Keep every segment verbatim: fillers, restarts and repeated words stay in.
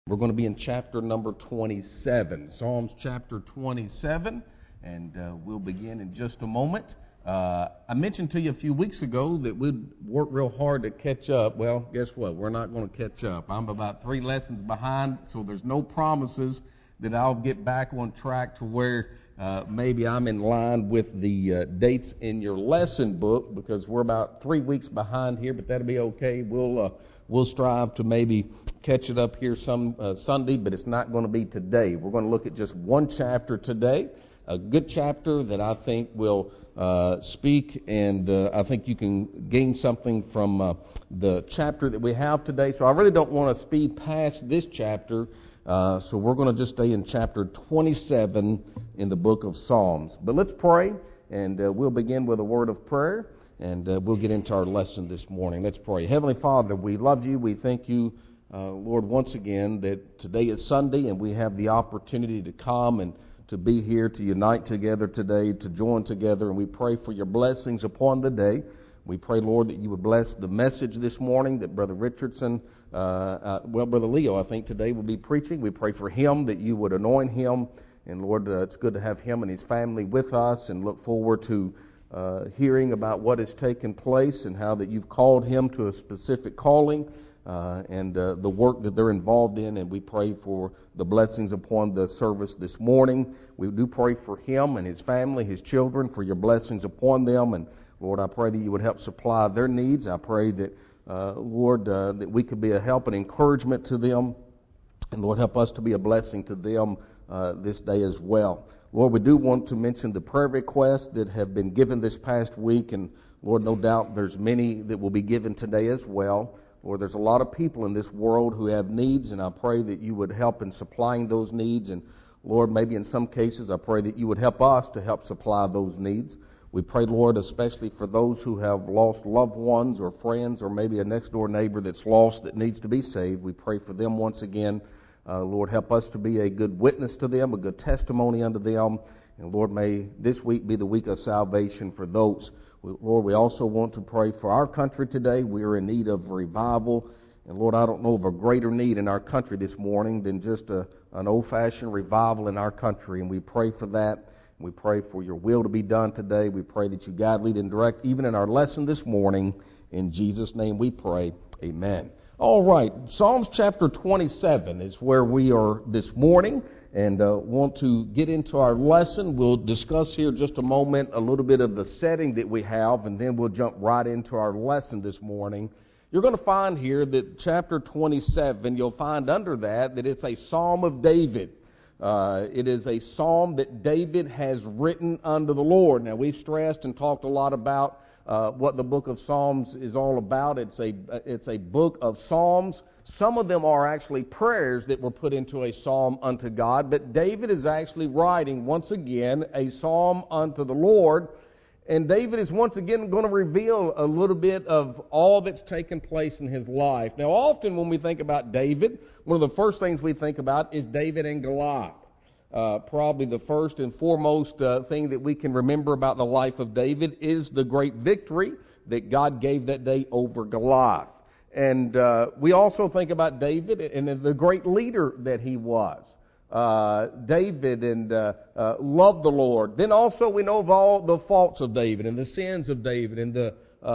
We're going to be in chapter number twenty-seven, Psalms chapter twenty-seven, and uh, we'll begin in just a moment. Uh, I mentioned to you a few weeks ago that we'd work real hard to catch up. Well, guess what? We're not going to catch up. I'm about three lessons behind, so there's no promises that I'll get back on track to where uh, maybe I'm in line with the uh, dates in your lesson book, because we're about three weeks behind here, but that'll be okay. We'll uh, we'll strive to maybe catch it up here some uh, Sunday, but it's not going to be today. We're going to look at just one chapter today, a good chapter that I think will uh, speak, and uh, I think you can gain something from uh, the chapter that we have today. So I really don't want to speed past this chapter, uh, so we're going to just stay in chapter twenty-seven in the book of Psalms. But let's pray, and uh, we'll begin with a word of prayer, and uh, we'll get into our lesson this morning. Let's pray. Heavenly Father, we love you. We thank you, Uh, Lord, once again, that today is Sunday and we have the opportunity to come and to be here, to unite together today, to join together, and we pray for your blessings upon the day. We pray, Lord, that you would bless the message this morning that Brother Richardson, uh, uh, well, Brother Leo, I think today will be preaching. We pray for him, that you would anoint him, and Lord, uh, it's good to have him and his family with us, and look forward to uh, hearing about what has taken place and how that you've called him to a specific calling. Uh, and uh, the work that they're involved in, and we pray for the blessings upon the service this morning. We do pray for him and his family, his children, for your blessings upon them, and Lord, I pray that you would help supply their needs. I pray that, uh, Lord, uh, that we could be a help and encouragement to them, and Lord, help us to be a blessing to them uh, this day as well. Lord, we do want to mention the prayer requests that have been given this past week, and Lord, no doubt there's many that will be given today as well. Lord, there's a lot of people in this world who have needs, and I pray that you would help in supplying those needs. And Lord, maybe in some cases, I pray that you would help us to help supply those needs. We pray, Lord, especially for those who have lost loved ones or friends, or maybe a next-door neighbor that's lost that needs to be saved. We pray for them once again. Uh, Lord, help us to be a good witness to them, a good testimony unto them. And Lord, may this week be the week of salvation for those. Lord, we also want to pray for our country today. We are in need of revival. And Lord, I don't know of a greater need in our country this morning than just a, an old-fashioned revival in our country. And we pray for that. We pray for your will to be done today. We pray that you guide, lead, and direct, even in our lesson this morning. In Jesus' name we pray. Amen. All right. Psalms chapter twenty-seven is where we are this morning, and uh, want to get into our lesson. We'll discuss here just a moment a little bit of the setting that we have, and then we'll jump right into our lesson this morning. You're going to find here that chapter twenty-seven, you'll find under that that it's a Psalm of David. Uh, it is a psalm that David has written unto the Lord. Now, we've stressed and talked a lot about uh, what the book of Psalms is all about. It's a, it's a book of psalms. Some of them are actually prayers that were put into a psalm unto God, but David is actually writing, once again, a psalm unto the Lord, and David is once again going to reveal a little bit of all that's taken place in his life. Now, often when we think about David, one of the first things we think about is David and Goliath. Uh, probably the first and foremost uh, thing that we can remember about the life of David is the great victory that God gave that day over Goliath. And uh, we also think about David and the great leader that he was. Uh, David and uh, uh, loved the Lord. Then also we know of all the faults of David and the sins of David and the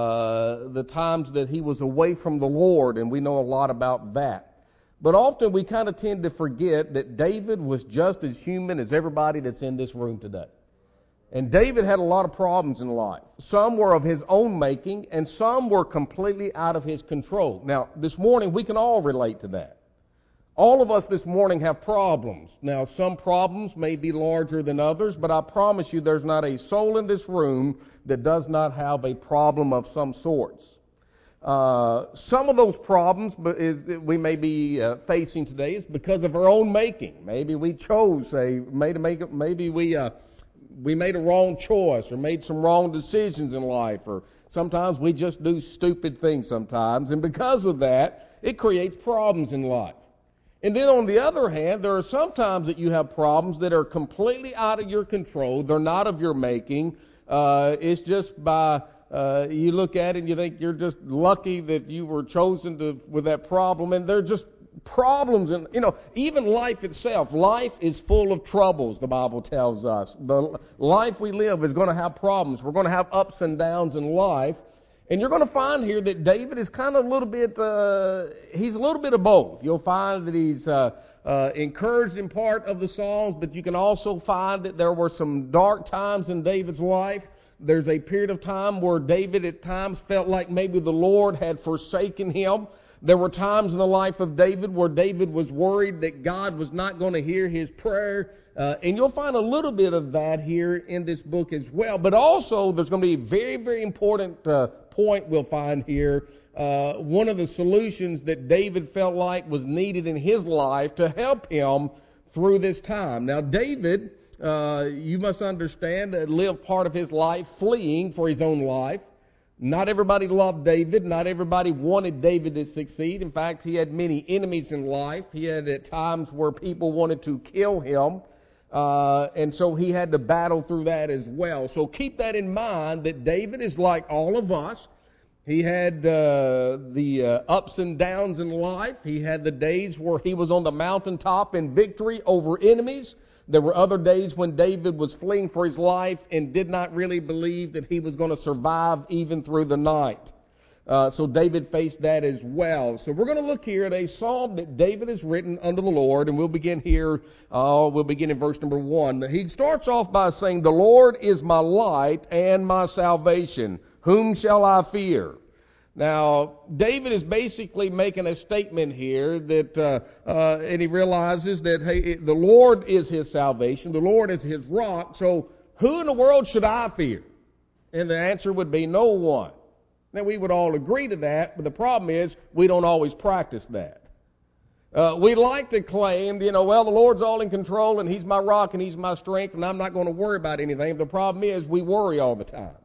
uh, the times that he was away from the Lord, and we know a lot about that. But often we kind of tend to forget that David was just as human as everybody that's in this room today. And David had a lot of problems in life. Some were of his own making, and some were completely out of his control. Now, this morning, we can all relate to that. All of us this morning have problems. Now, some problems may be larger than others, but I promise you there's not a soul in this room that does not have a problem of some sorts. Uh, some of those problems is, we may be uh, facing today is because of our own making. Maybe we chose a, maybe, maybe we... Uh, We made a wrong choice or made some wrong decisions in life, or sometimes we just do stupid things sometimes, and because of that, it creates problems in life. And then on the other hand, there are sometimes that you have problems that are completely out of your control. They're not of your making. Uh, it's just by, uh, you look at it and you think you're just lucky that you were chosen to with that problem, and they're just problems, and you know, even life itself. Life is full of troubles, the Bible tells us. The life we live is going to have problems. We're going to have ups and downs in life. And you're going to find here that David is kind of a little bit, uh, he's a little bit of both. You'll find that he's uh, uh, encouraged in part of the Psalms, but you can also find that there were some dark times in David's life. There's a period of time where David at times felt like maybe the Lord had forsaken him. There were times in the life of David where David was worried that God was not going to hear his prayer. Uh, and you'll find a little bit of that here in this book as well. But also, there's going to be a very, very important uh, point we'll find here. Uh, one of the solutions that David felt like was needed in his life to help him through this time. Now, David, uh, you must understand, uh, lived part of his life fleeing for his own life. Not everybody loved David. Not everybody wanted David to succeed. In fact, he had many enemies in life. He had at times where people wanted to kill him. Uh, and so he had to battle through that as well. So keep that in mind, that David is like all of us. He had uh, the uh, ups and downs in life. He had the days where he was on the mountaintop in victory over enemies. There were other days when David was fleeing for his life and did not really believe that he was going to survive even through the night. Uh, so David faced that as well. So we're going to look here at a psalm that David has written unto the Lord, and we'll begin here, uh, we'll begin in verse number one. He starts off by saying, "The Lord is my light and my salvation. Whom shall I fear?" Now, David is basically making a statement here that, uh, uh, and he realizes that, hey, the Lord is his salvation. The Lord is his rock. So who in the world should I fear? And the answer would be no one. Now, we would all agree to that, but the problem is we don't always practice that. Uh, we like to claim, you know, well, the Lord's all in control and he's my rock and he's my strength and I'm not going to worry about anything. The problem is we worry all the time.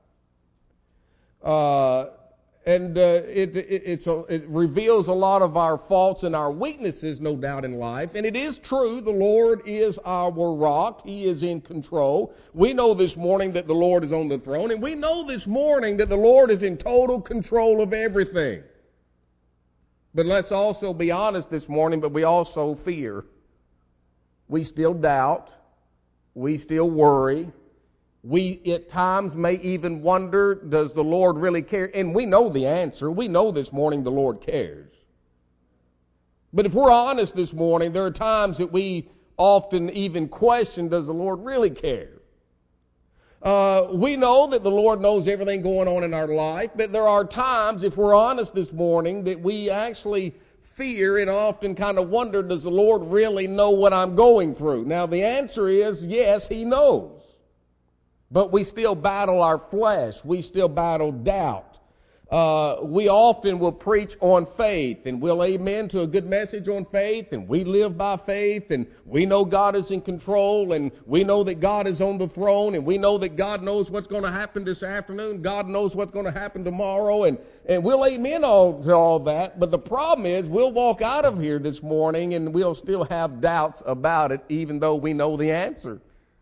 Uh, And uh, it, it, it's a, it reveals a lot of our faults and our weaknesses, no doubt, in life. And it is true, the Lord is our rock. He is in control. We know this morning that the Lord is on the throne. And we know this morning that the Lord is in total control of everything. But let's also be honest this morning, but we also fear. We still doubt. We still worry. We at times may even wonder, does the Lord really care? And we know the answer. We know this morning the Lord cares. But if we're honest this morning, there are times that we often even question, does the Lord really care? Uh, we know that the Lord knows everything going on in our life, but there are times, if we're honest this morning, that we actually fear and often kind of wonder, does the Lord really know what I'm going through? Now the answer is, yes, He knows. But we still battle our flesh. We still battle doubt. Uh, we often will preach on faith, and we'll amen to a good message on faith, and we live by faith, and we know God is in control, and we know that God is on the throne, and we know that God knows what's going to happen this afternoon. God knows what's going to happen tomorrow, and, and we'll amen all, to all that. But the problem is, we'll walk out of here this morning, and we'll still have doubts about it, even though we know the answer.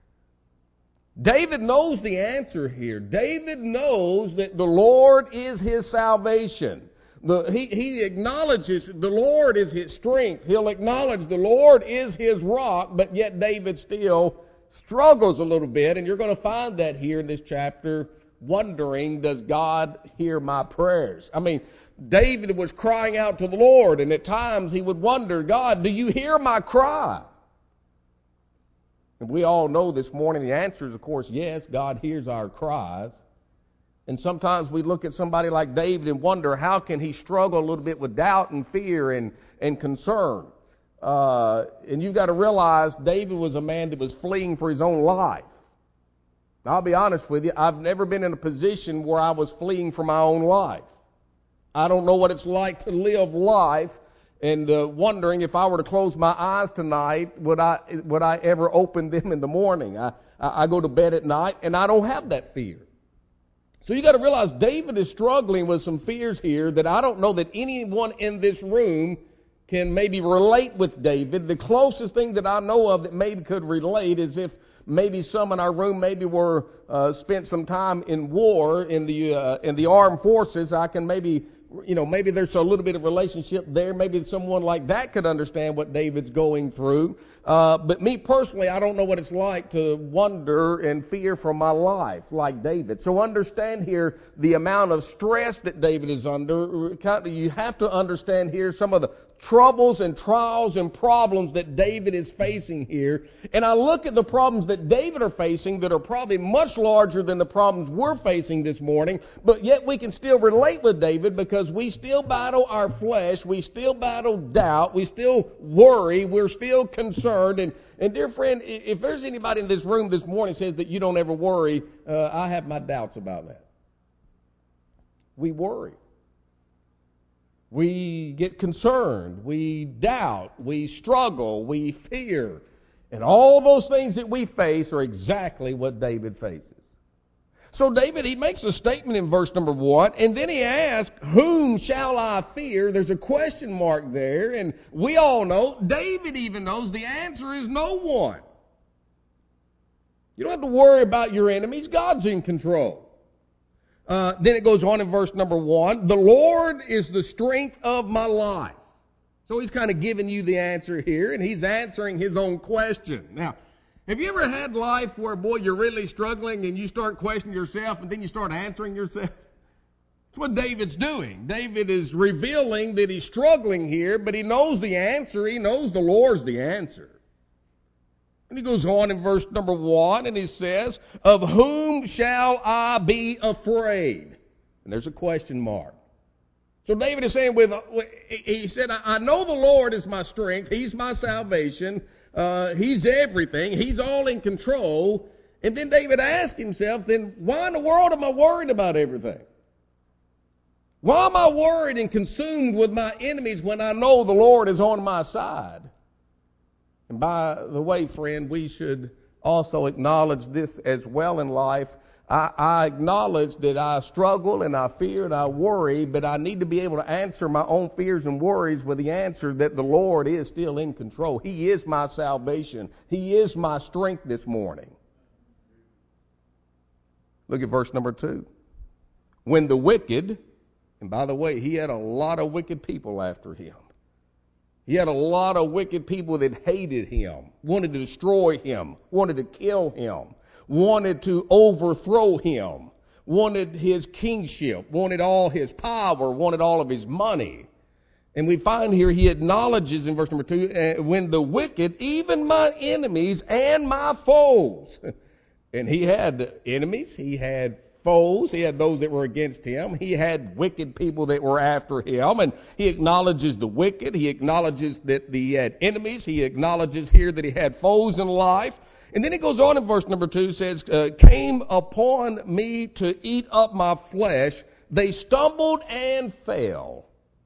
David knows the answer here. David knows that the Lord is his salvation. The, he, he acknowledges the Lord is his strength. He'll acknowledge the Lord is his rock, but yet David still struggles a little bit, and you're going to find that here in this chapter, wondering, does God hear my prayers? I mean, David was crying out to the Lord, and at times he would wonder, God, do you hear my cry? And we all know this morning the answer is, of course, yes, God hears our cries. And sometimes we look at somebody like David and wonder, how can he struggle a little bit with doubt and fear and, and concern? Uh, and you've got to realize David was a man that was fleeing for his own life. Now, I'll be honest with you, I've never been in a position where I was fleeing for my own life. I don't know what it's like to live life and uh, wondering if I were to close my eyes tonight, would I would I ever open them in the morning? I, I go to bed at night, and I don't have that fear. So you got to realize David is struggling with some fears here that I don't know that anyone in this room can maybe relate with David. The closest thing that I know of that maybe could relate is if maybe some in our room maybe were uh, spent some time in war in the uh, in the armed forces. I can maybe you know, maybe there's a little bit of relationship there. Maybe someone like that could understand what David's going through. Uh, but me personally, I don't know what it's like to wonder and fear for my life like David. So understand here the amount of stress that David is under. You have to understand here some of the troubles and trials and problems that David is facing here. And I look at the problems that David are facing that are probably much larger than the problems we're facing this morning, but yet we can still relate with David because we still battle our flesh, we still battle doubt, we still worry, we're still concerned. And, and dear friend, if there's anybody in this room this morning says that you don't ever worry, uh, I have my doubts about that. We worry. We get concerned, we doubt, we struggle, we fear. And all those things that we face are exactly what David faces. So David, he makes a statement in verse number one, and then he asks, whom shall I fear? There's a question mark there, and we all know, David even knows the answer is no one. You don't have to worry about your enemies. God's in control. Uh, then it goes on in verse number one, the Lord is the strength of my life. So he's kind of giving you the answer here, and he's answering his own question. Now, have you ever had life where, boy, you're really struggling and you start questioning yourself and then you start answering yourself? That's what David's doing. David is revealing that he's struggling here, but he knows the answer. He knows the Lord's the answer. And he goes on in verse number one, and he says, of whom shall I be afraid? And there's a question mark. So David is saying, with he said, I know the Lord is my strength. He's my salvation. Uh, he's everything. He's all in control. And then David asked himself, then why in the world am I worried about everything? Why am I worried and consumed with my enemies when I know the Lord is on my side? And by the way, friend, we should also acknowledge this as well in life. I, I acknowledge that I struggle and I fear and I worry, but I need to be able to answer my own fears and worries with the answer that the Lord is still in control. He is my salvation. He is my strength this morning. Look at verse number two. When the wicked, and by the way, he had a lot of wicked people after him. He had a lot of wicked people that hated him, wanted to destroy him, wanted to kill him, wanted to overthrow him, wanted his kingship, wanted all his power, wanted all of his money. And we find here he acknowledges in verse number two, uh, when the wicked, even my enemies and my foes. And he had enemies, he had foes, he had those that were against him, he had wicked people that were after him, and he acknowledges the wicked, he acknowledges that he had enemies, he acknowledges here that he had foes in life. And then he goes on in verse number two, says, uh, came upon me to eat up my flesh, they stumbled and fell.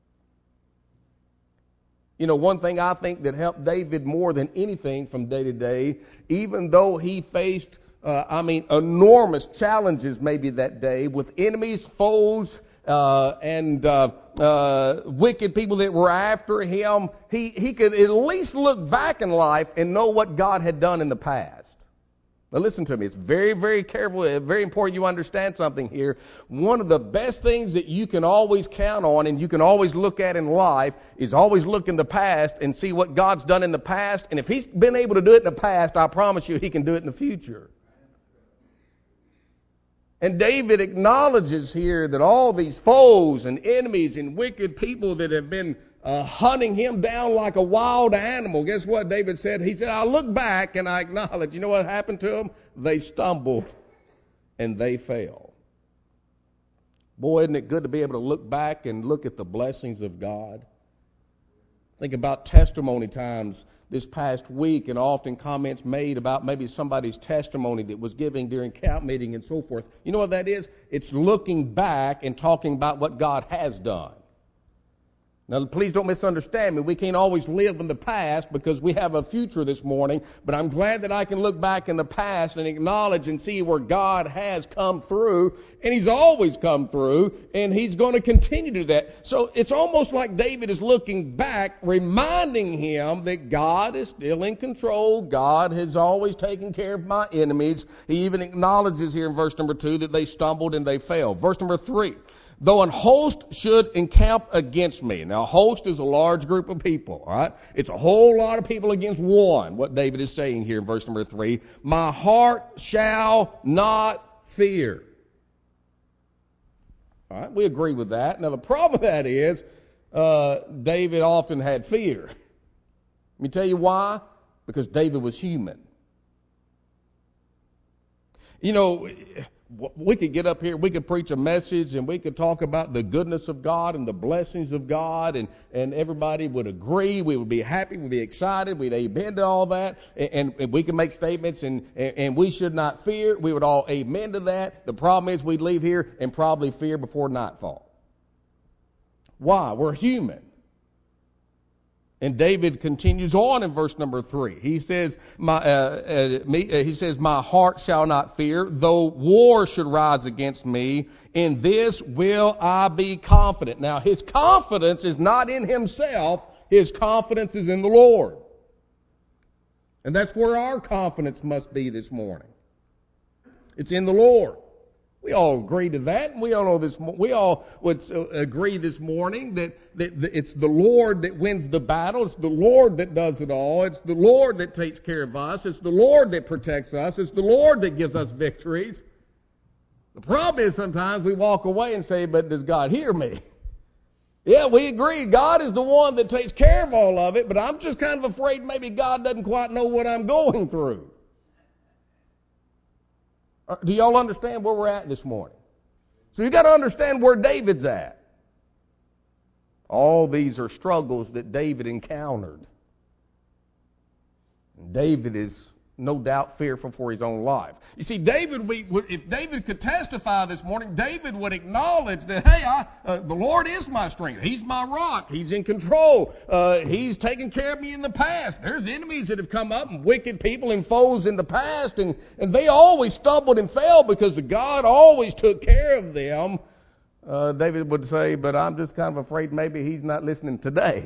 You know, one thing I think that helped David more than anything from day to day, even though he faced Uh, I mean, enormous challenges maybe that day with enemies, foes, uh, and uh, uh, wicked people that were after him. He, he could at least look back in life and know what God had done in the past. Now listen to me. It's very, very careful, very important you understand something here. One of the best things that you can always count on and you can always look at in life is always look in the past and see what God's done in the past. And if He's been able to do it in the past, I promise you He can do it in the future. And David acknowledges here that all these foes and enemies and wicked people that have been uh, hunting him down like a wild animal. Guess what David said? He said, I look back and I acknowledge. You know what happened to them? They stumbled and they fell. Boy, isn't it good to be able to look back and look at the blessings of God? Think about testimony times this past week and often comments made about maybe somebody's testimony that was given during camp meeting and so forth. You know what that is? It's looking back and talking about what God has done. Now, please don't misunderstand me. We can't always live in the past because we have a future this morning, but I'm glad that I can look back in the past and acknowledge and see where God has come through, and He's always come through, and He's going to continue to do that. So it's almost like David is looking back, reminding him that God is still in control. God has always taken care of my enemies. He even acknowledges here in verse number two that they stumbled and they fell. Verse number three. Though an host should encamp against me. Now, a host is a large group of people, all right? It's a whole lot of people against one, what David is saying here in verse number three. My heart shall not fear. All right, we agree with that. Now, the problem with that is uh, David often had fear. Let me tell you why. Because David was human. You know, we could get up here, we could preach a message, and we could talk about the goodness of God and the blessings of God, and, and everybody would agree. We would be happy, we'd be excited, we'd amen to all that, and, and we could make statements, and, and, and we should not fear. We would all amen to that. The problem is we'd leave here and probably fear before nightfall. Why? We're human. And David continues on in verse number three. He says, "My uh, uh, me, uh, he says, my heart shall not fear, though war should rise against me. In this will I be confident." Now, his confidence is not in himself. His confidence is in the Lord. And that's where our confidence must be this morning. It's in the Lord. We all agree to that, and we all know this. We all would agree this morning that, that it's the Lord that wins the battle. It's the Lord that does it all. It's the Lord that takes care of us. It's the Lord that protects us. It's the Lord that gives us victories. The problem is sometimes we walk away and say, "But does God hear me?" Yeah, we agree. God is the one that takes care of all of it, but I'm just kind of afraid maybe God doesn't quite know what I'm going through. Do y'all understand where we're at this morning? So you got to understand where David's at. All these are struggles that David encountered. David is no doubt fearful for his own life. You see, David, we, if David could testify this morning, David would acknowledge that, hey, I, uh, the Lord is my strength. He's my rock. He's in control. Uh, he's taken care of me in the past. There's enemies that have come up, and wicked people and foes in the past, and, and they always stumbled and fell because God always took care of them. Uh, David would say, but I'm just kind of afraid maybe he's not listening today.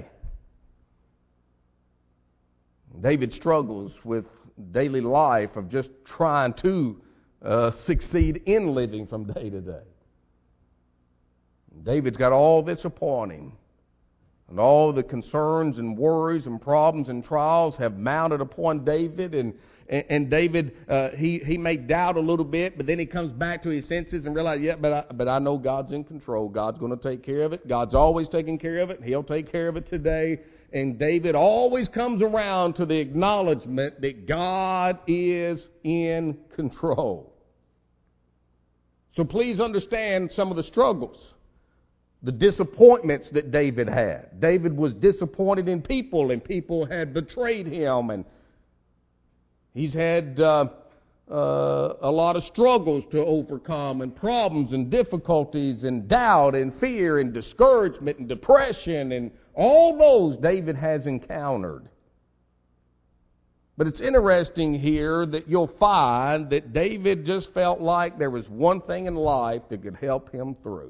David struggles with daily life of just trying to uh, succeed in living from day to day. David's got all this upon him, and all the concerns and worries and problems and trials have mounted upon David, and and, and David uh, he he may doubt a little bit, but then he comes back to his senses and realizes, yeah, but I, but I know God's in control. God's going to take care of it. God's always taking care of it. He'll take care of it today. And David always comes around to the acknowledgement that God is in control. So please understand some of the struggles, the disappointments that David had. David was disappointed in people, and people had betrayed him, and he's had uh, uh, a lot of struggles to overcome, and problems and difficulties and doubt and fear and discouragement and depression, and all those David has encountered. But it's interesting here that you'll find that David just felt like there was one thing in life that could help him through.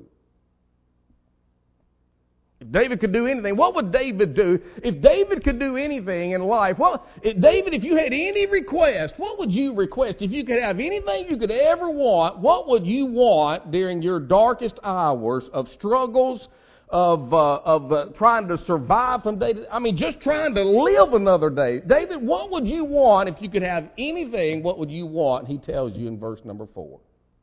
If David could do anything, what would David do? If David could do anything in life, well, if David, if you had any request, what would you request? If you could have anything you could ever want, what would you want during your darkest hours of struggles, of uh, of uh, trying to survive from day to day? I mean, just trying to live another day. David, what would you want if you could have anything? What would you want? He tells you in verse number four.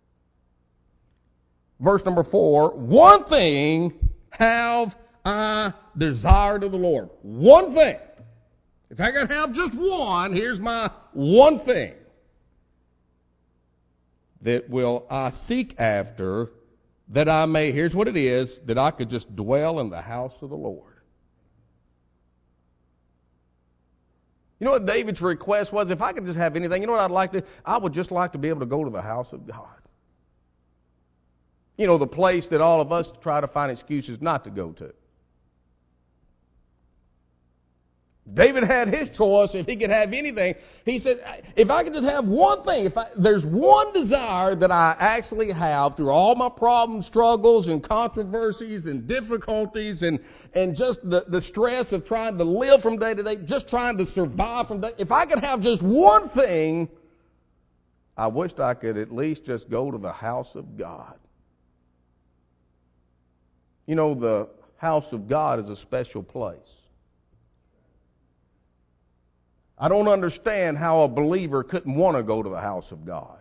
Verse number four, one thing have I desired of the Lord. One thing. If I could have just one, here's my one thing that will I seek after, that I may, here's what it is, that I could just dwell in the house of the Lord. You know what David's request was? If I could just have anything, you know what I'd like to? I would just like to be able to go to the house of God. You know, the place that all of us try to find excuses not to go to. David had his choice. If he could have anything, he said, if I could just have one thing, if I, there's one desire that I actually have through all my problems, struggles, and controversies, and difficulties, and, and just the, the stress of trying to live from day to day, just trying to survive from day, if I could have just one thing, I wished I could at least just go to the house of God. You know, the house of God is a special place. I don't understand how a believer couldn't want to go to the house of God.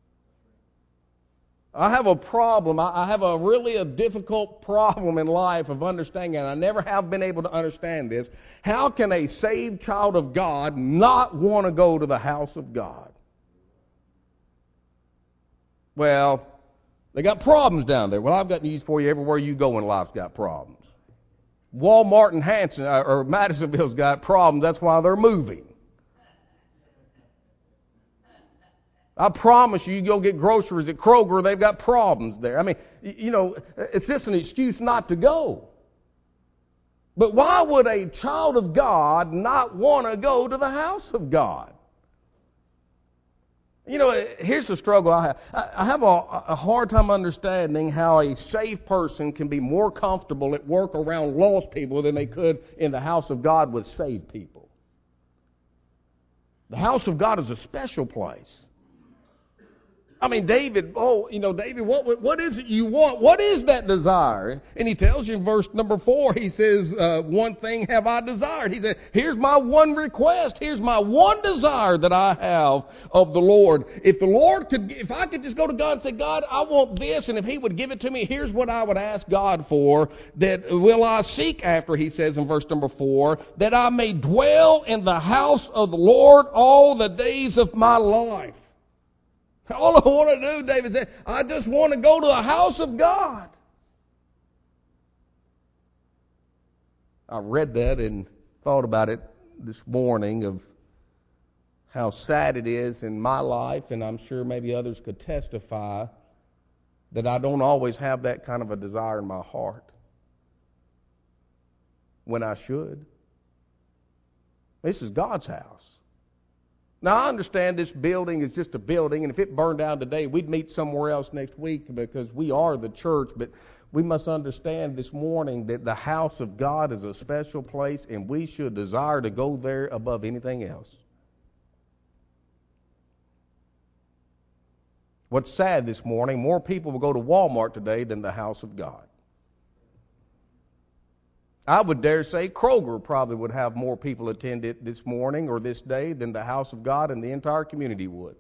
I have a problem. I have a really a difficult problem in life of understanding, and I never have been able to understand this. How can a saved child of God not want to go to the house of God? Well, they got problems down there. Well, I've got news for you. Everywhere you go in life's got problems. Walmart and Hanson or Madisonville's got problems. That's why they're moving. I promise you, you go get groceries at Kroger, they've got problems there. I mean, you know, it's just an excuse not to go. But why would a child of God not want to go to the house of God? You know, here's the struggle I have. I have a, a hard time understanding how a saved person can be more comfortable at work around lost people than they could in the house of God with saved people. The house of God is a special place. I mean, David, oh, you know, David, what what is it you want? What is that desire? And he tells you in verse number four, he says, uh, one thing have I desired. He said, here's my one request. Here's my one desire that I have of the Lord. If the Lord could, if I could just go to God and say, God, I want this, and if He would give it to me, here's what I would ask God for, that will I seek after, he says in verse number four, that I may dwell in the house of the Lord all the days of my life. All I want to do, David said, I just want to go to the house of God. I read that and thought about it this morning of how sad it is in my life, and I'm sure maybe others could testify, that I don't always have that kind of a desire in my heart when I should. This is God's house. Now, I understand this building is just a building, and if it burned down today, we'd meet somewhere else next week because we are the church. But we must understand this morning that the house of God is a special place, and we should desire to go there above anything else. What's sad this morning, more people will go to Walmart today than the house of God. I would dare say Kroger probably would have more people attend it this morning or this day than the house of God and the entire community would.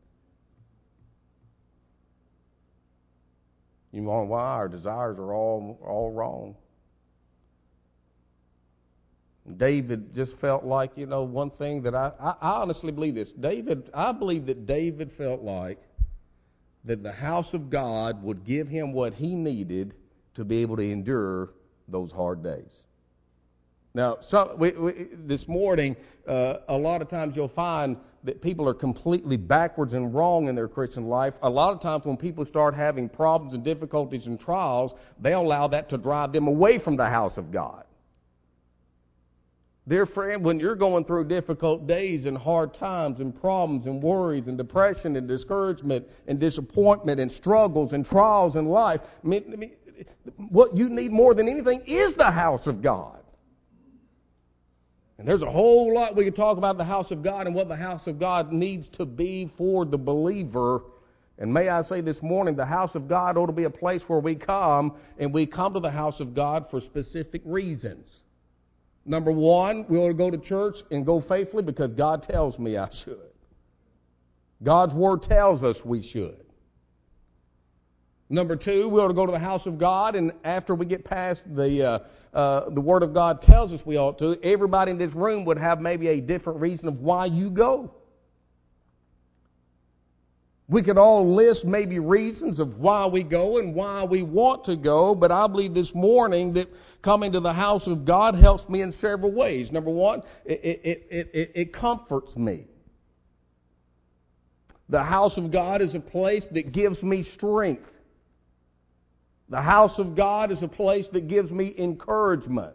You know why? Our desires are all, all wrong. David just felt like, you know, one thing that I, I, I honestly believe this. David, I believe that David felt like that the house of God would give him what he needed to be able to endure those hard days. Now, so, we, we, this morning, uh, a lot of times you'll find that people are completely backwards and wrong in their Christian life. A lot of times when people start having problems and difficulties and trials, they'll allow that to drive them away from the house of God. Dear friend, when you're going through difficult days and hard times and problems and worries and depression and discouragement and disappointment and struggles and trials in life, I mean, I mean, what you need more than anything is the house of God. And there's a whole lot we could talk about the house of God and what the house of God needs to be for the believer. And may I say this morning, the house of God ought to be a place where we come, and we come to the house of God for specific reasons. Number one, we ought to go to church and go faithfully because God tells me I should. God's Word tells us we should. Number two, we ought to go to the house of God, and after we get past the uh, uh, the Word of God tells us we ought to, everybody in this room would have maybe a different reason of why you go. We could all list maybe reasons of why we go and why we want to go, but I believe this morning that coming to the house of God helps me in several ways. Number one, it, it, it, it, it comforts me. The house of God is a place that gives me strength. The house of God is a place that gives me encouragement.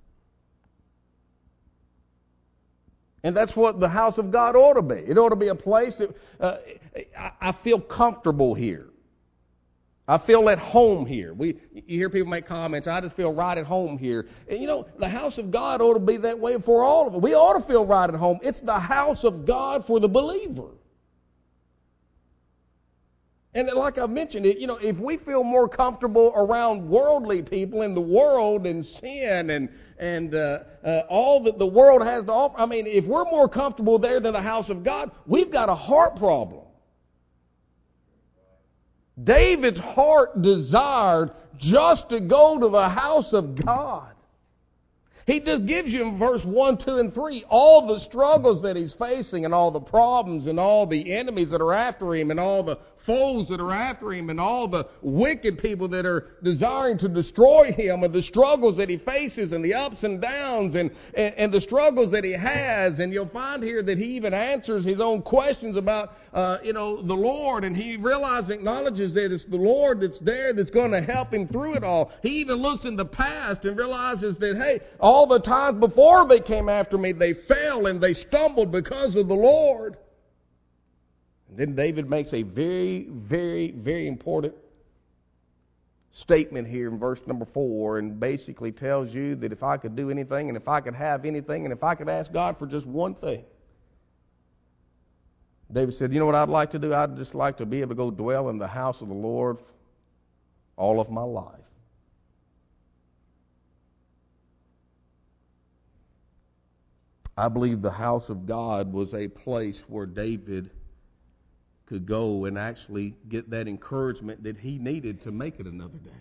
And that's what the house of God ought to be. It ought to be a place that uh, I, I feel comfortable here. I feel at home here. We, you hear people make comments, I just feel right at home here. And you know, the house of God ought to be that way for all of us. We ought to feel right at home. It's the house of God for the believer. And like I mentioned, it, you know, if we feel more comfortable around worldly people in the world and sin and and uh, uh, all that the world has to offer, I mean, if we're more comfortable there than the house of God, we've got a heart problem. David's heart desired just to go to the house of God. He just gives you in verse one, two, and three all the struggles that he's facing and all the problems and all the enemies that are after him and all the foes that are after him and all the wicked people that are desiring to destroy him and the struggles that he faces and the ups and downs and, and, and the struggles that he has. And you'll find here that he even answers his own questions about, uh, you know, the Lord. And he realizes, acknowledges that it's the Lord that's there that's going to help him through it all. He even looks in the past and realizes that, hey, all the times before they came after me, they fell and they stumbled because of the Lord. And then David makes a very, very, very important statement here in verse number four, and basically tells you that if I could do anything and if I could have anything and if I could ask God for just one thing, David said, you know what I'd like to do? I'd just like to be able to go dwell in the house of the Lord all of my life. I believe the house of God was a place where David could go and actually get that encouragement that he needed to make it another day.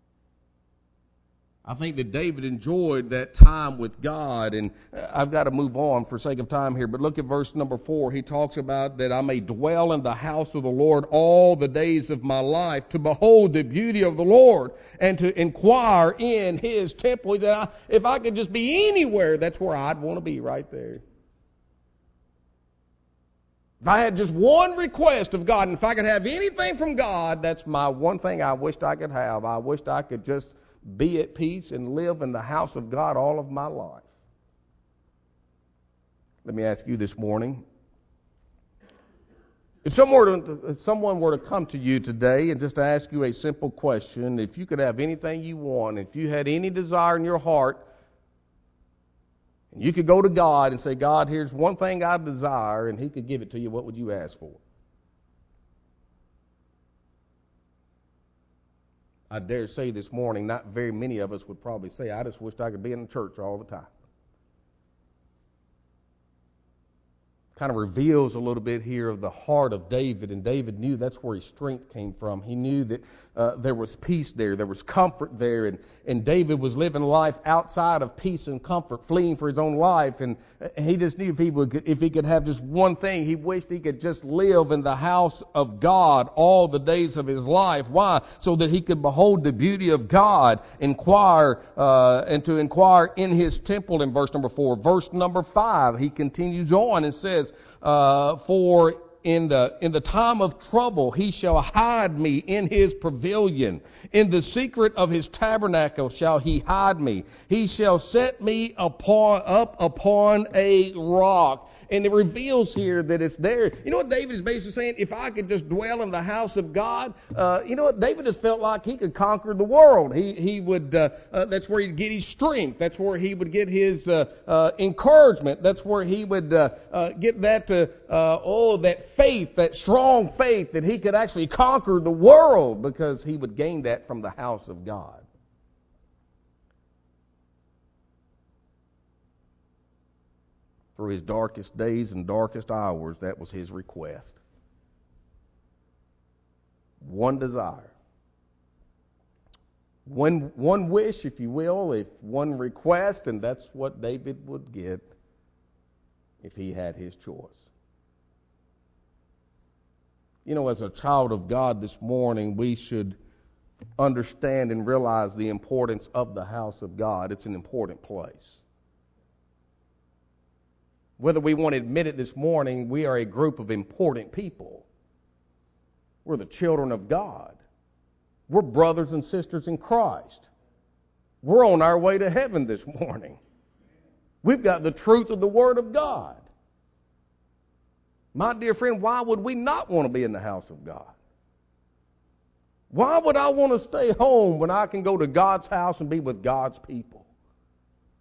I think that David enjoyed that time with God, and I've got to move on for sake of time here, but look at verse number four. He talks about that I may dwell in the house of the Lord all the days of my life, to behold the beauty of the Lord and to inquire in his temple. He said, if I could just be anywhere, that's where I'd want to be, right there. If I had just one request of God, and if I could have anything from God, that's my one thing I wished I could have. I wished I could just be at peace and live in the house of God all of my life. Let me ask you this morning, if someone were to, if someone were to come to you today and just ask you a simple question, if you could have anything you want, if you had any desire in your heart, and you could go to God and say, God, here's one thing I desire, and he could give it to you, what would you ask for? I dare say this morning, not very many of us would probably say, I just wished I could be in the church all the time. Kind of reveals a little bit here of the heart of David, and David knew that's where his strength came from. He knew that uh, there was peace there, there was comfort there, and, and David was living life outside of peace and comfort, fleeing for his own life, and he just knew if he would, if he could have just one thing, he wished he could just live in the house of God all the days of his life. Why? So that he could behold the beauty of God, inquire, uh, and to inquire in his temple in verse number four. Verse number five, he continues on and says, Uh, for in the in the time of trouble he shall hide me in his pavilion. In the secret of his tabernacle shall he hide me. He shall set me upon up upon a rock. And it reveals here that it's there. You know what David is basically saying? If I could just dwell in the house of God, uh, you know what? David just felt like he could conquer the world. He he would. Uh, uh, that's where he'd get his strength. That's where he would get his uh, uh, encouragement. That's where he would uh, uh, get that uh, uh, oh that faith, that strong faith that he could actually conquer the world, because he would gain that from the house of God. Through his darkest days and darkest hours, that was his request. One desire. One, one wish, if you will, if one request, and that's what David would get if he had his choice. You know, as a child of God this morning, we should understand and realize the importance of the house of God. It's an important place. Whether we want to admit it this morning, we are a group of important people. We're the children of God. We're brothers and sisters in Christ. We're on our way to heaven this morning. We've got the truth of the Word of God. My dear friend, why would we not want to be in the house of God? Why would I want to stay home when I can go to God's house and be with God's people?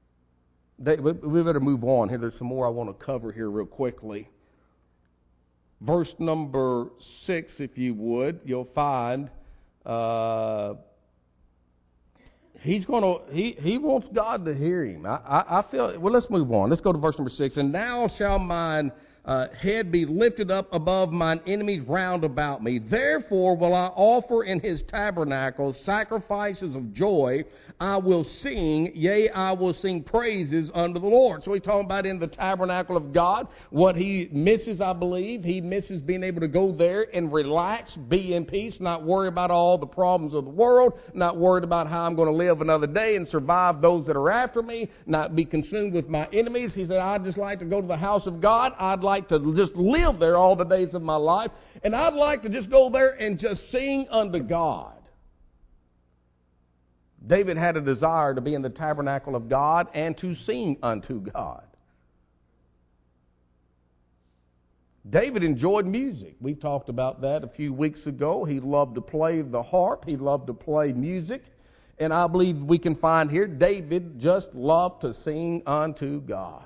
We better move on here. There's some more I want to cover here real quickly. verse number six, if you would, you'll find uh, he's going to, he, he wants God to hear him. I, I, I feel, well, let's move on. Let's go to verse number six. And now shall mine uh, head be lifted up above mine enemies round about me. Therefore will I offer in his tabernacle sacrifices of joy. I will sing, yea, I will sing praises unto the Lord. So he's talking about in the tabernacle of God. What he misses, I believe, he misses being able to go there and relax, be in peace, not worry about all the problems of the world, not worried about how I'm going to live another day and survive those that are after me, not be consumed with my enemies. He said, I'd just like to go to the house of God. I'd like to just live there all the days of my life. And I'd like to just go there and just sing unto God. David had a desire to be in the tabernacle of God and to sing unto God. David enjoyed music. We talked about that a few weeks ago. He loved to play the harp. He loved to play music. And I believe we can find here David just loved to sing unto God.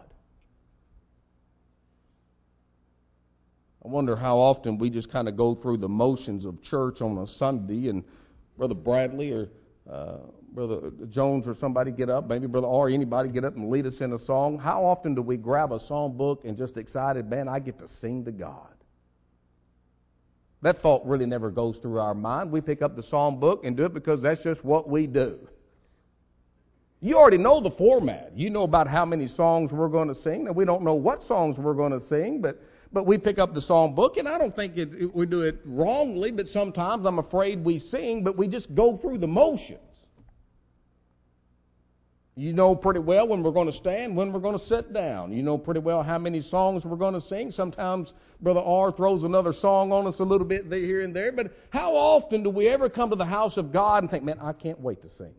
I wonder how often we just kind of go through the motions of church on a Sunday, and Brother Bradley or uh, Brother Jones or somebody get up, maybe Brother R, anybody get up and lead us in a song. How often do we grab a song book and just excited, man, I get to sing to God? That thought really never goes through our mind. We pick up the psalm book and do it because that's just what we do. You already know the format. You know about how many songs we're going to sing. Now, we don't know what songs we're going to sing, but But we pick up the psalm book, and I don't think it, it, we do it wrongly, but sometimes I'm afraid we sing, but we just go through the motions. You know pretty well when we're going to stand, when we're going to sit down. You know pretty well how many songs we're going to sing. Sometimes Brother R throws another song on us a little bit here and there, but how often do we ever come to the house of God and think, man, I can't wait to sing?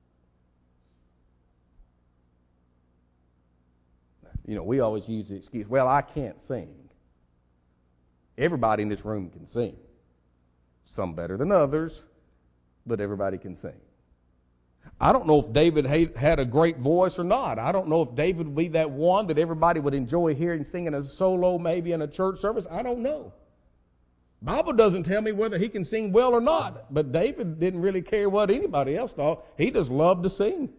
You know, we always use the excuse, well, I can't sing. Everybody in this room can sing. Some better than others, but everybody can sing. I don't know if David had a great voice or not. I don't know if David would be that one that everybody would enjoy hearing singing a solo maybe in a church service. I don't know. Bible doesn't tell me whether he can sing well or not, but David didn't really care what anybody else thought. He just loved to sing.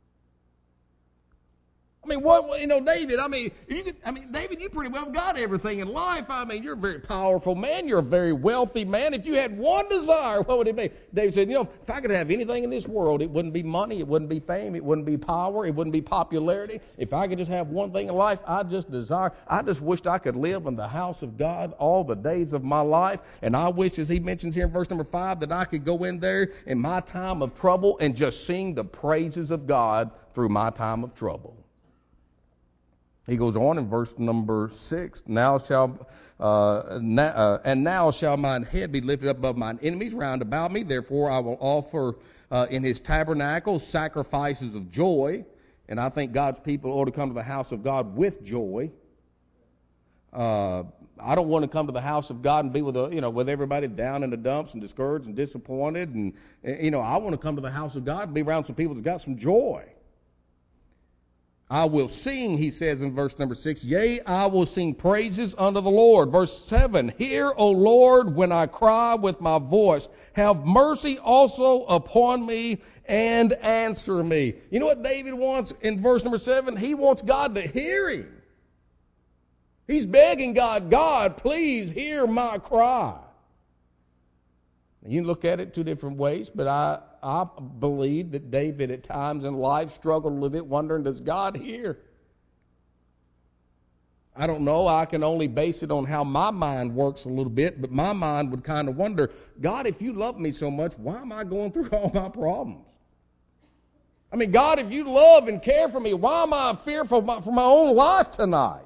I mean, what, you know, David, I mean, you could, I mean, David, you pretty well got everything in life. I mean, you're a very powerful man. You're a very wealthy man. If you had one desire, what would it be? David said, you know, if I could have anything in this world, it wouldn't be money, it wouldn't be fame, it wouldn't be power, it wouldn't be popularity. If I could just have one thing in life, I just desire, I just wished I could live in the house of God all the days of my life. And I wish, as he mentions here in verse number five, that I could go in there in my time of trouble and just sing the praises of God through my time of trouble. He goes on in verse number six. Now shall uh, na- uh, and now shall mine head be lifted up above mine enemies round about me. Therefore I will offer uh, in his tabernacle sacrifices of joy. And I think God's people ought to come to the house of God with joy. Uh, I don't want to come to the house of God and be with a, you know with everybody down in the dumps and discouraged and disappointed. And you know I want to come to the house of God and be around some people that's got some joy. I will sing, he says in verse number six, yea, I will sing praises unto the Lord. Verse seven, hear, O Lord, when I cry with my voice. Have mercy also upon me and answer me. You know what David wants in verse number seven? He wants God to hear him. He's begging God, God, please hear my cry. You can look at it two different ways, but I, I believe that David at times in life struggled a little bit, wondering, does God hear? I don't know. I can only base it on how my mind works a little bit, but my mind would kind of wonder, God, if you love me so much, why am I going through all my problems? I mean, God, if you love and care for me, why am I fearful for my own life tonight?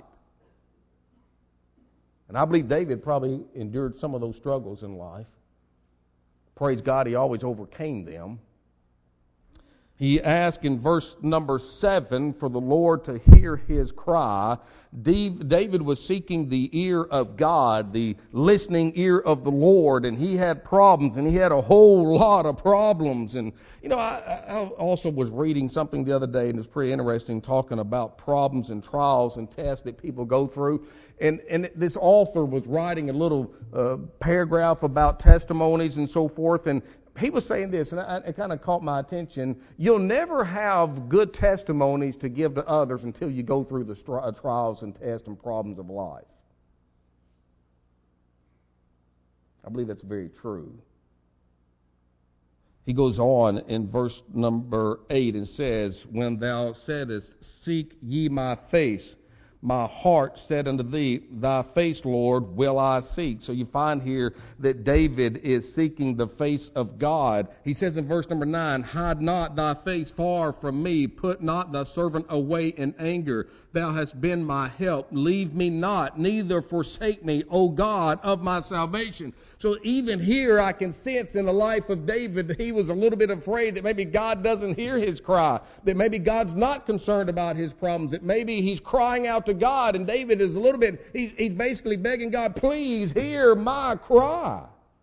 And I believe David probably endured some of those struggles in life. Praise God, he always overcame them. He asked in verse number seven for the Lord to hear his cry. David was seeking the ear of God, the listening ear of the Lord, and he had problems, and he had a whole lot of problems. And, you know, I, I also was reading something the other day, and it's pretty interesting, talking about problems and trials and tests that people go through. And, and this author was writing a little uh, paragraph about testimonies and so forth, and he was saying this, and I, it kind of caught my attention. You'll never have good testimonies to give to others until you go through the stri- trials and tests and problems of life. I believe that's very true. He goes on in verse number eight and says, "When thou saidest, Seek ye my face, my heart said unto thee, Thy face, Lord, will I seek." So you find here that David is seeking the face of God. He says in verse number nine, "Hide not thy face far from me, put not thy servant away in anger. Thou hast been my help. Leave me not, neither forsake me, O God of my salvation." So even here I can sense in the life of David, he was a little bit afraid that maybe God doesn't hear his cry, that maybe God's not concerned about his problems, that maybe he's crying out to God, and David is a little bit, he's, he's basically begging God, please hear my cry.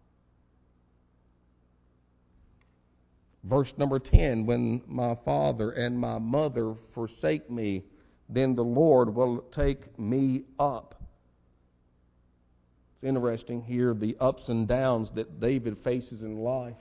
Verse number ten, "When my father and my mother forsake me, then the Lord will take me up." It's interesting here, the ups and downs that David faces in life.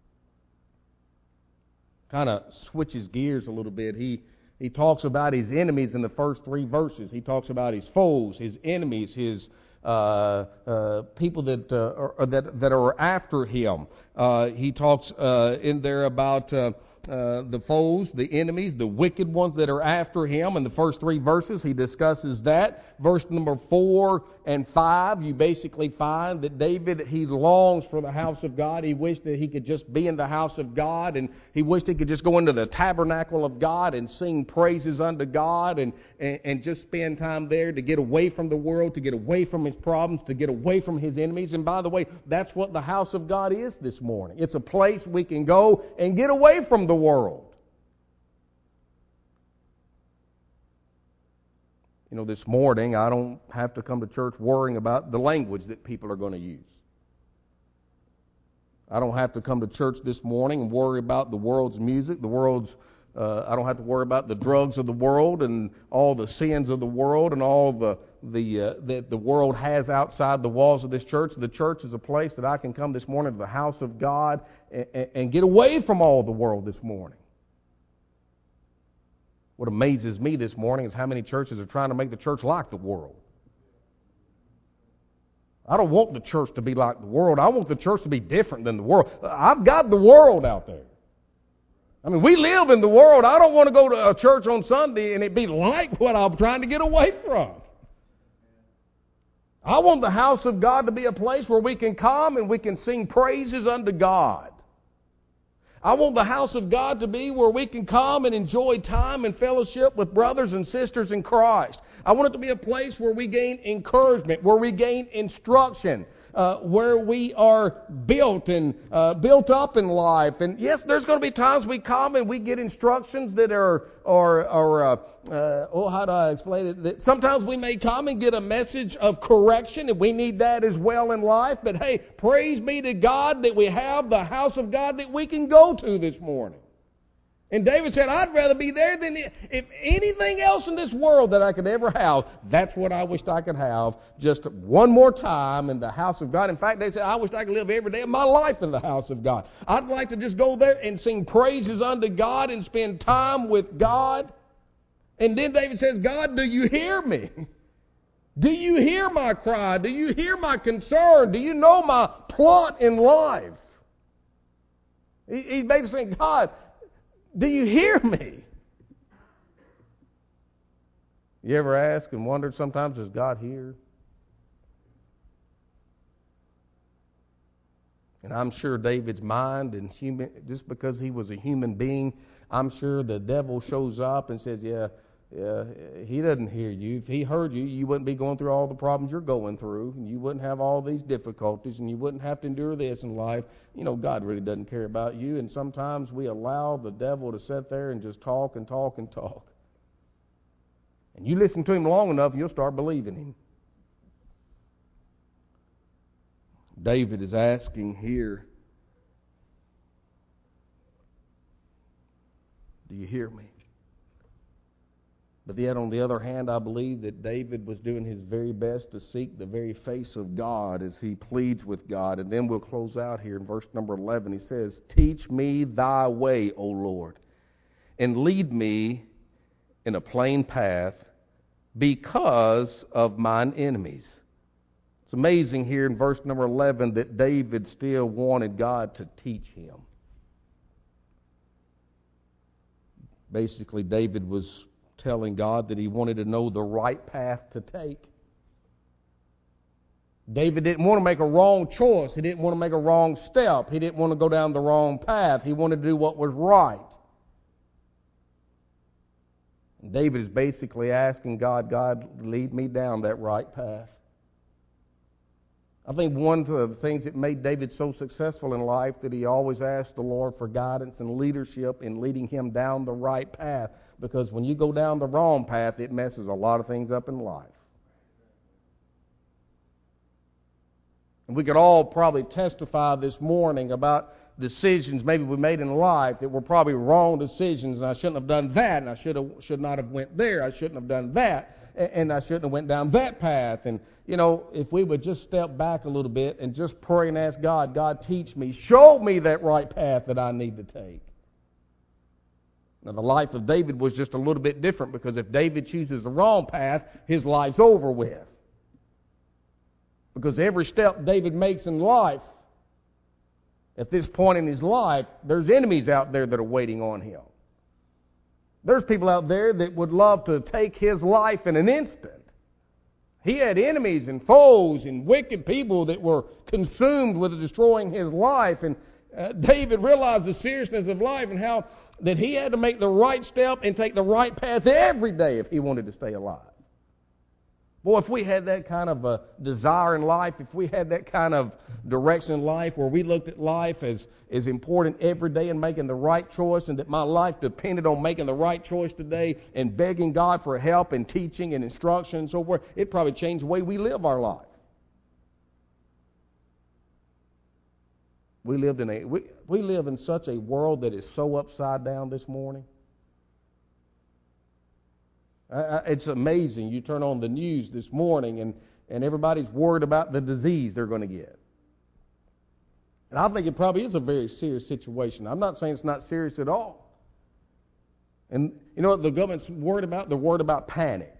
Kind of switches gears a little bit. He he talks about his enemies in the first three verses. He talks about his foes, his enemies, his uh, uh, people that, uh, are, that that are after him. Uh, he talks uh, in there about Uh, Uh, the foes, the enemies, the wicked ones that are after him. In the first three verses, he discusses that. Verse number four and five, you basically find that David, he longs for the house of God. He wished that he could just be in the house of God, and he wished he could just go into the tabernacle of God and sing praises unto God and, and, and just spend time there to get away from the world, to get away from his problems, to get away from his enemies. And by the way, that's what the house of God is this morning. It's a place we can go and get away from the the world. You know, this morning I don't have to come to church worrying about the language that people are going to use. I don't have to come to church this morning and worry about the world's music, the world's uh, I don't have to worry about the drugs of the world and all the sins of the world and all the the uh, that the world has outside the walls of this church. The church is a place that I can come this morning to the house of God and, and get away from all the world this morning. What amazes me this morning is how many churches are trying to make the church like the world. I don't want the church to be like the world. I want the church to be different than the world. I've got the world out there. I mean, we live in the world. I don't want to go to a church on Sunday and it be like what I'm trying to get away from. I want the house of God to be a place where we can come and we can sing praises unto God. I want the house of God to be where we can come and enjoy time and fellowship with brothers and sisters in Christ. I want it to be a place where we gain encouragement, where we gain instruction, uh, where we are built and uh, built up in life. And yes, there's going to be times we come and we get instructions that are, are, are uh, uh, oh, how do I explain it? That sometimes we may come and get a message of correction, and we need that as well in life. But hey, praise be to God that we have the house of God that we can go to this morning. And David said, I'd rather be there than if anything else in this world that I could ever have. That's what I wished I could have just one more time in the house of God. In fact, they said, I wish I could live every day of my life in the house of God. I'd like to just go there and sing praises unto God and spend time with God. And then David says, God, do you hear me? Do you hear my cry? Do you hear my concern? Do you know my plot in life? He's basically saying, God, do you hear me? You ever ask and wondered sometimes, does God hear? And I'm sure David's mind, and human, just because he was a human being, I'm sure the devil shows up and says, yeah, uh, he doesn't hear you. If he heard you, you wouldn't be going through all the problems you're going through, and you wouldn't have all these difficulties, and you wouldn't have to endure this in life. You know, God really doesn't care about you, and sometimes we allow the devil to sit there and just talk and talk and talk. And you listen to him long enough, and you'll start believing him. David is asking here, do you hear me? But yet, on the other hand, I believe that David was doing his very best to seek the very face of God as he pleads with God. And then we'll close out here in verse number eleven. He says, "Teach me thy way, O Lord, and lead me in a plain path because of mine enemies." It's amazing here in verse number eleven that David still wanted God to teach him. Basically, David was telling God that he wanted to know the right path to take. David didn't want to make a wrong choice. He didn't want to make a wrong step. He didn't want to go down the wrong path. He wanted to do what was right. And David is basically asking God, God, lead me down that right path. I think one of the things that made David so successful in life that he always asked the Lord for guidance and leadership in leading him down the right path. Because when you go down the wrong path, it messes a lot of things up in life. And we could all probably testify this morning about decisions maybe we made in life that were probably wrong decisions, and I shouldn't have done that, and I should have, should not have went there, I shouldn't have done that, and I shouldn't have went down that path. And, you know, if we would just step back a little bit and just pray and ask God, God, teach me, show me that right path that I need to take. Now, the life of David was just a little bit different, because if David chooses the wrong path, his life's over with. Because every step David makes in life, at this point in his life, there's enemies out there that are waiting on him. There's people out there that would love to take his life in an instant. He had enemies and foes and wicked people that were consumed with destroying his life. And uh, David realized the seriousness of life and how that he had to make the right step and take the right path every day if he wanted to stay alive. Boy, if we had that kind of a desire in life, if we had that kind of direction in life where we looked at life as, as important every day and making the right choice, and that my life depended on making the right choice today and begging God for help and teaching and instruction and so forth, it'd probably change the way we live our life. We lived in a we, we live in such a world that is so upside down this morning. Uh, it's amazing. You turn on the news this morning and, and everybody's worried about the disease they're going to get. And I think it probably is a very serious situation. I'm not saying it's not serious at all. And you know what the government's worried about? They're worried about panic.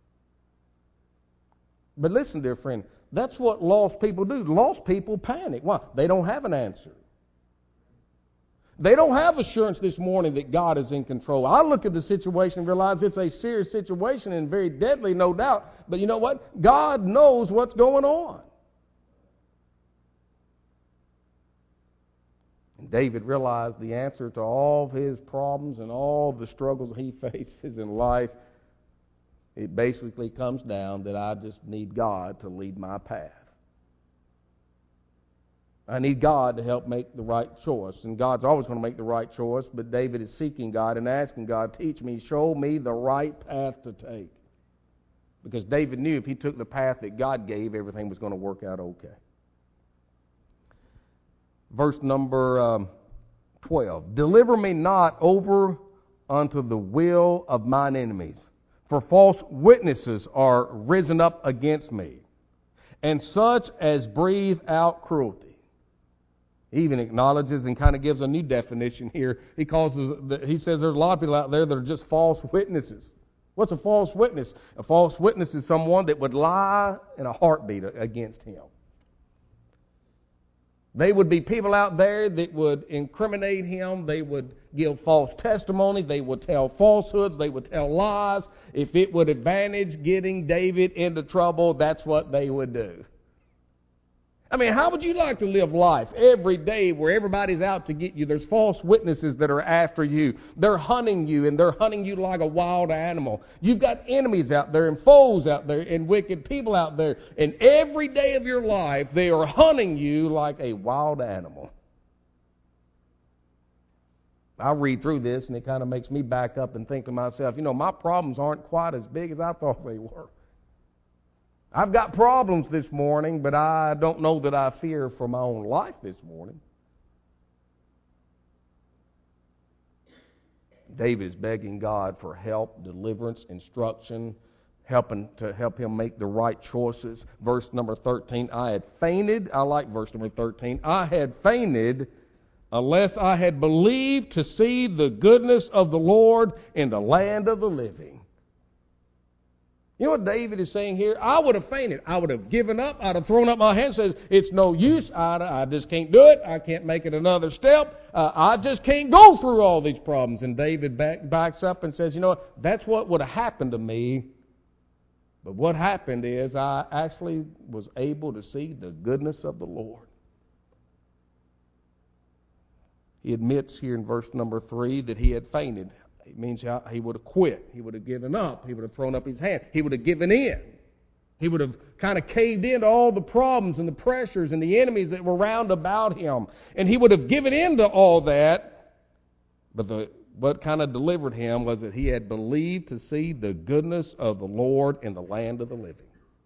But listen, dear friend, that's what lost people do. Lost people panic. Why? They don't have an answer. They don't have assurance this morning that God is in control. I look at the situation and realize it's a serious situation and very deadly, no doubt. But you know what? God knows what's going on. And David realized the answer to all of his problems and all the struggles he faces in life. It basically comes down that I just need God to lead my path. I need God to help make the right choice. And God's always going to make the right choice, but David is seeking God and asking God, teach me, show me the right path to take. Because David knew if he took the path that God gave, everything was going to work out okay. Verse number um, twelve. Deliver me not over unto the will of mine enemies, for false witnesses are risen up against me, and such as breathe out cruelty. He even acknowledges and kind of gives a new definition here. He calls, he says there's a lot of people out there that are just false witnesses. What's a false witness? A false witness is someone that would lie in a heartbeat against him. They would be people out there that would incriminate him. They would give false testimony. They would tell falsehoods. They would tell lies. If it would advantage getting David into trouble, that's what they would do. I mean, how would you like to live life every day where everybody's out to get you? There's false witnesses that are after you. They're hunting you, and they're hunting you like a wild animal. You've got enemies out there and foes out there and wicked people out there. And every day of your life, they are hunting you like a wild animal. I read through this, and it kind of makes me back up and think to myself, you know, my problems aren't quite as big as I thought they were. I've got problems this morning, but I don't know that I fear for my own life this morning. David is begging God for help, deliverance, instruction, helping to help him make the right choices. Verse number thirteen, I had fainted. I like verse number thirteen. I had fainted unless I had believed to see the goodness of the Lord in the land of the living. You know what David is saying here? I would have fainted. I would have given up. I'd have thrown up my hands and says, it's no use. I, I just can't do it. I can't make it another step. Uh, I just can't go through all these problems. And David back, backs up and says, you know what? That's what would have happened to me. But what happened is I actually was able to see the goodness of the Lord. He admits here in verse number three that he had fainted. It means he would have quit. He would have given up. He would have thrown up his hand. He would have given in. He would have kind of caved into all the problems and the pressures and the enemies that were round about him. And he would have given in to all that. But the, what kind of delivered him was that he had believed to see the goodness of the Lord in the land of the living.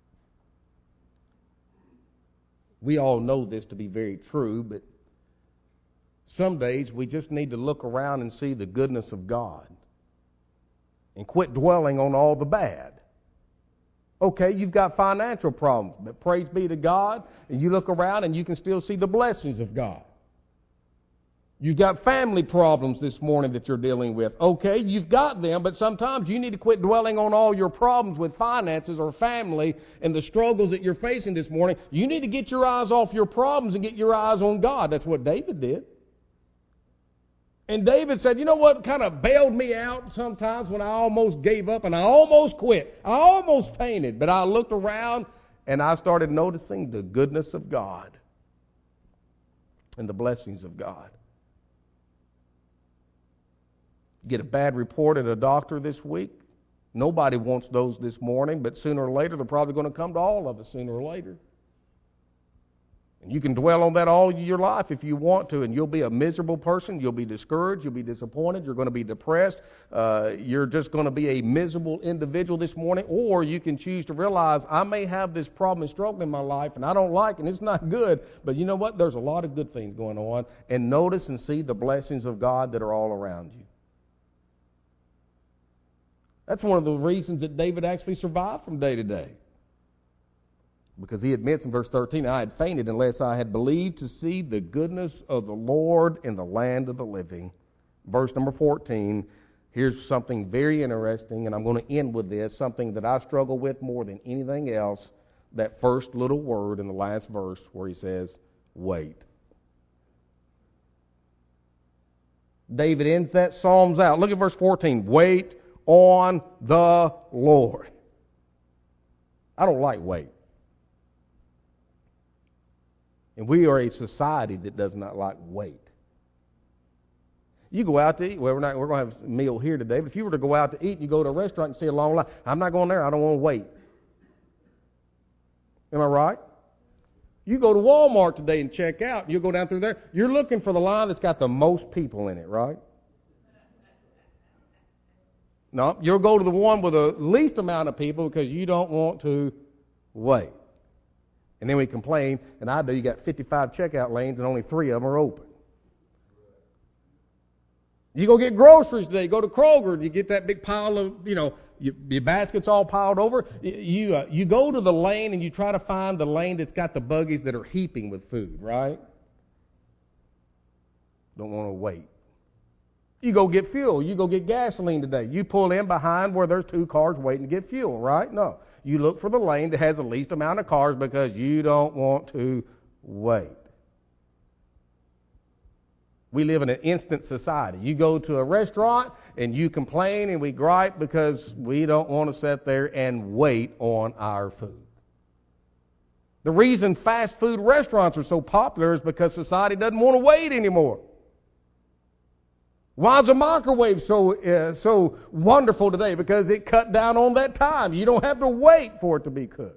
We all know this to be very true, but some days we just need to look around and see the goodness of God and quit dwelling on all the bad. Okay, you've got financial problems, but praise be to God, and you look around and you can still see the blessings of God. You've got family problems this morning that you're dealing with. Okay, you've got them, but sometimes you need to quit dwelling on all your problems with finances or family and the struggles that you're facing this morning. You need to get your eyes off your problems and get your eyes on God. That's what David did. And David said, you know what kind of bailed me out sometimes when I almost gave up and I almost quit. I almost fainted. But I looked around and I started noticing the goodness of God and the blessings of God. Get a bad report at a doctor this week. Nobody wants those this morning, but sooner or later they're probably going to come to all of us sooner or later. And you can dwell on that all your life if you want to, and you'll be a miserable person. You'll be discouraged. You'll be disappointed. You're going to be depressed. Uh, you're just going to be a miserable individual this morning. Or you can choose to realize, I may have this problem and struggle in my life, and I don't like it, and it's not good. But you know what? There's a lot of good things going on. And notice and see the blessings of God that are all around you. That's one of the reasons that David actually survived from day to day. Because he admits in verse thirteen, I had fainted unless I had believed to see the goodness of the Lord in the land of the living. Verse number fourteen, here's something very interesting, and I'm going to end with this, something that I struggle with more than anything else, that first little word in the last verse where he says, wait. David ends that Psalms out. Look at verse fourteen, wait on the Lord. I don't like wait. And we are a society that does not like wait. You go out to eat. Well, we're not. We're going to have a meal here today. But if you were to go out to eat, and you go to a restaurant and see a long line. I'm not going there. I don't want to wait. Am I right? You go to Walmart today and check out. You go down through there. You're looking for the line that's got the most people in it, right? No, you'll go to the one with the least amount of people because you don't want to wait. And then we complain, and I do, you got fifty-five checkout lanes and only three of them are open. You go get groceries today, go to Kroger, you get that big pile of, you know, you, your basket's all piled over. You, uh, you go to the lane and you try to find the lane that's got the buggies that are heaping with food, right? Don't want to wait. You go get fuel. You go get gasoline today. You pull in behind where there's two cars waiting to get fuel, right? No. You look for the lane that has the least amount of cars because you don't want to wait. We live in an instant society. You go to a restaurant and you complain and we gripe because we don't want to sit there and wait on our food. The reason fast food restaurants are so popular is because society doesn't want to wait anymore. Why is a microwave so uh, so wonderful today? Because it cut down on that time. You don't have to wait for it to be cooked.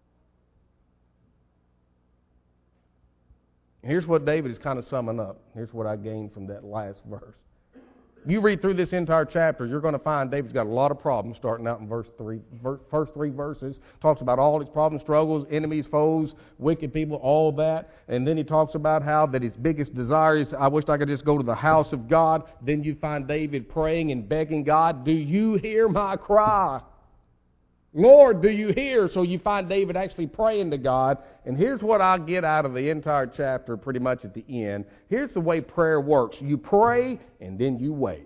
Here's what David is kind of summing up. Here's what I gained from that last verse. You read through this entire chapter, you're going to find David's got a lot of problems starting out in verse three. First three verses talks about all his problems, struggles, enemies, foes, wicked people, all that. And then he talks about how that his biggest desire is, I wish I could just go to the house of God. Then you find David praying and begging God, do you hear my cry? Lord, do you hear? So you find David actually praying to God. And here's what I get out of the entire chapter pretty much at the end. Here's the way prayer works. You pray and then you wait.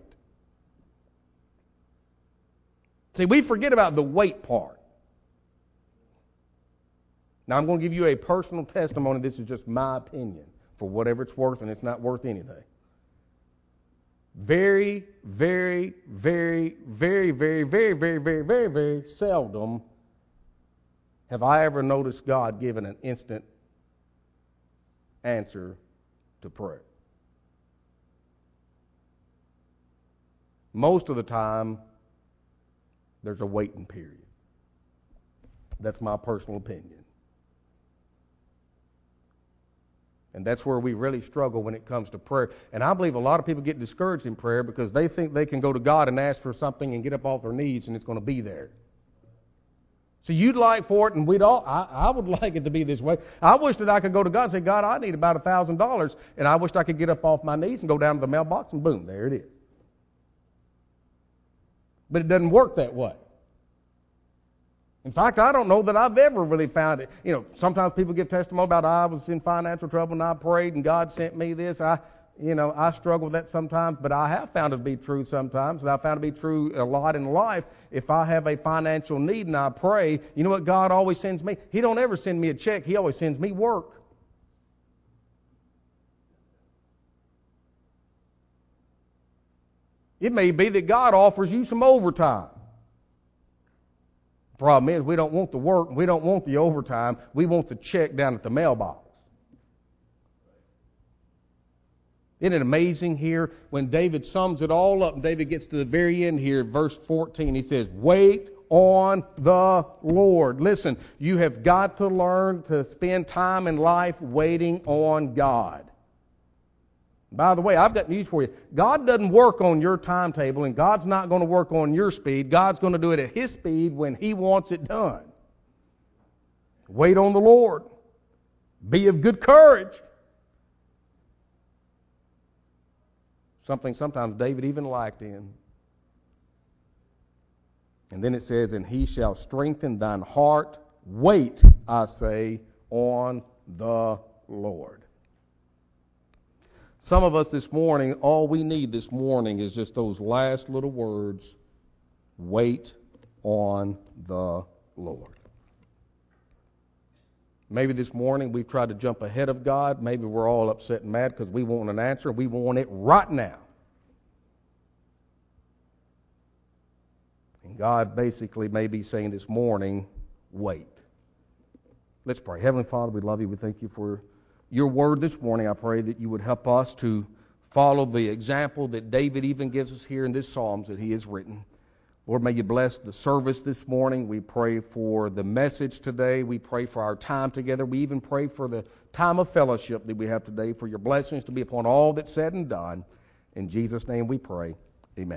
See, we forget about the wait part. Now, I'm going to give you a personal testimony. This is just my opinion for whatever it's worth, and it's not worth anything. Very, very, very, very, very, very, very, very, very, very seldom have I ever noticed God giving an instant answer to prayer. Most of the time, there's a waiting period. That's my personal opinion. And that's where we really struggle when it comes to prayer. And I believe a lot of people get discouraged in prayer because they think they can go to God and ask for something and get up off their knees and it's going to be there. So you'd like for it, and we'd all, I, I would like it to be this way. I wish that I could go to God and say, God, I need about a thousand dollars, and I wish I could get up off my knees and go down to the mailbox and boom, there it is. But it doesn't work that way. In fact, I don't know that I've ever really found it. You know, sometimes people give testimony about I was in financial trouble and I prayed and God sent me this. I, you know, I struggle with that sometimes, but I have found it to be true sometimes, and I found it to be true a lot in life. If I have a financial need and I pray, you know what God always sends me? He don't ever send me a check. He always sends me work. It may be that God offers you some overtime. The problem is we don't want the work, we don't want the overtime, we want the check down at the mailbox. Isn't it amazing here when David sums it all up and David gets to the very end here, verse fourteen, he says, wait on the Lord. Listen, you have got to learn to spend time in life waiting on God. By the way, I've got news for you. God doesn't work on your timetable, and God's not going to work on your speed. God's going to do it at His speed when He wants it done. Wait on the Lord. Be of good courage. Something sometimes David even lacked in. And then it says, and He shall strengthen thine heart. Wait, I say, on the Lord. Some of us this morning, all we need this morning is just those last little words, wait on the Lord. Maybe this morning we've tried to jump ahead of God. Maybe we're all upset and mad because we want an answer. We want it right now. And God basically may be saying this morning, wait. Let's pray. Heavenly Father, we love you. We thank you for your word this morning. I pray that you would help us to follow the example that David even gives us here in this Psalms that he has written. Lord, may you bless the service this morning. We pray for the message today. We pray for our time together. We even pray for the time of fellowship that we have today, for your blessings to be upon all that's said and done. In Jesus' name we pray.